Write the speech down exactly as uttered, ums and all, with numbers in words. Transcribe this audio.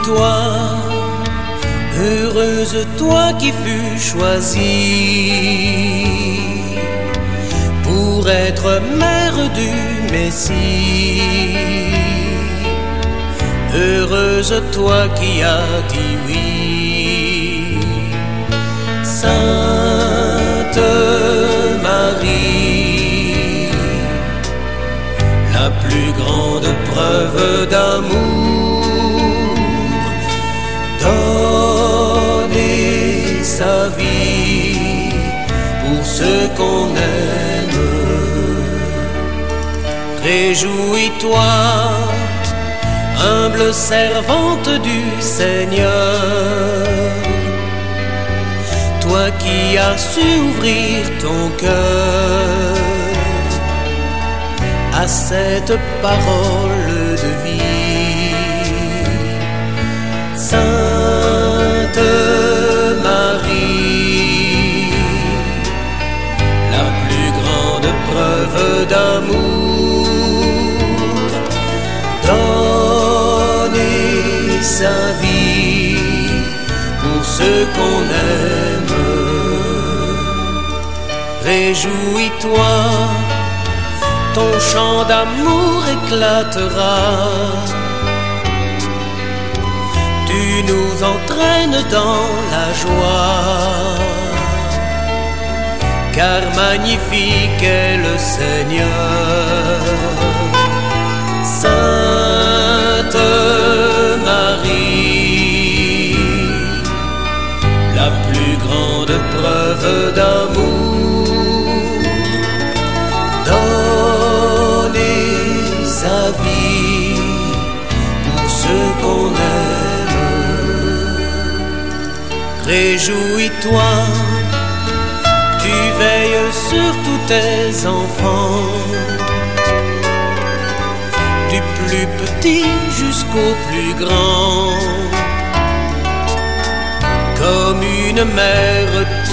toi, heureuse toi qui fus choisie pour être mère du Messie. Heureuse toi qui as dit oui. Sainte Marie, la plus grande preuve d'amour, donner sa vie pour ceux qu'on aime. Réjouis-toi, humble servante du Seigneur, toi qui as su ouvrir ton cœur à cette parole de vie. Sainte Marie, la plus grande preuve d'amour, donner sa vie pour ceux qu'on aime. Réjouis-toi, ton chant d'amour éclatera. Tu nous entraînes dans la joie, car magnifique est le Seigneur. Sainte Marie, la plus grande preuve d'amour, donner sa vie pour ceux qu'on aime. Réjouis-toi, tu veilles sur tous tes enfants, du plus petit jusqu'au plus grand. Comme une mère